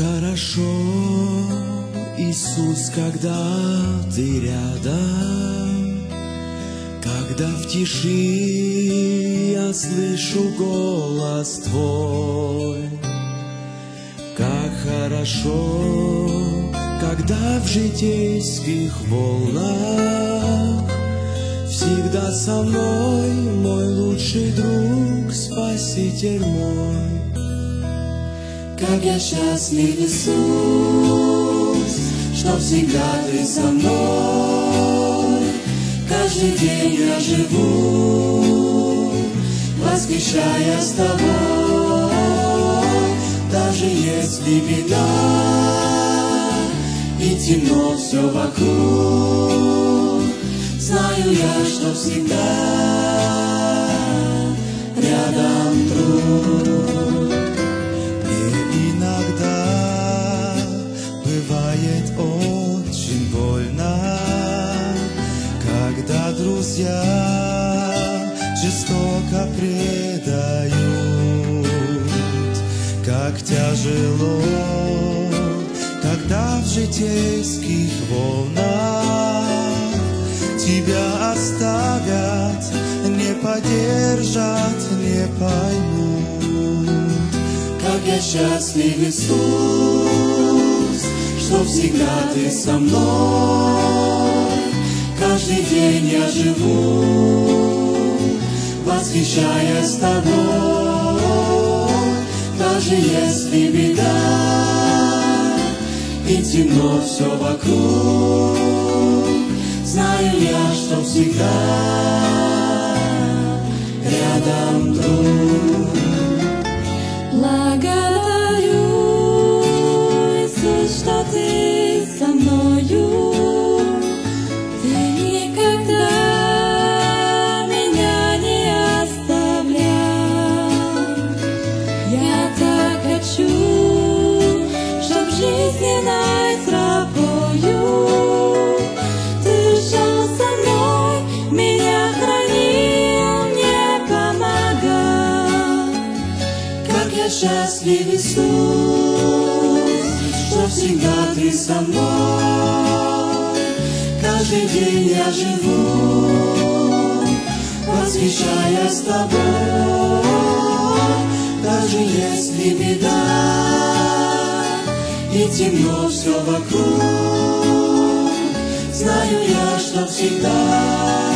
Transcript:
хорошо, Иисус, когда Ты рядом, когда в тиши я слышу голос Твой. Как хорошо, когда в житейских волнах всегда со мной мой лучший друг, Спаситель мой. Как я счастлив, Иисус, что всегда Ты со мной. Каждый день я живу, восхищаясь Тобой. Даже если беда и темно все вокруг, знаю я, что всегда рядом друг. Бывает очень больно, когда друзья жестоко предают. Как тяжело, когда в житейских волнах тебя оставят, не поддержат, не поймут. Как я счастлив, Иисус, что всегда Ты со мной. Каждый день я живу, восхищаясь Тобой. Даже если беда и темно все вокруг, знаю я, что всегда рядом друг. Благодарю, Иисус, что Ты со мною. Ты никогда меня не оставлял. Я так хочу, чтоб жизненной тропою Ты шел со мной, меня хранил, мне помогал. Как я счастлив, Иисус, что всегда Ты со мной. Каждый день я живу, восхищаясь Тобой. Даже если беда и темно все вокруг, знаю я, что всегда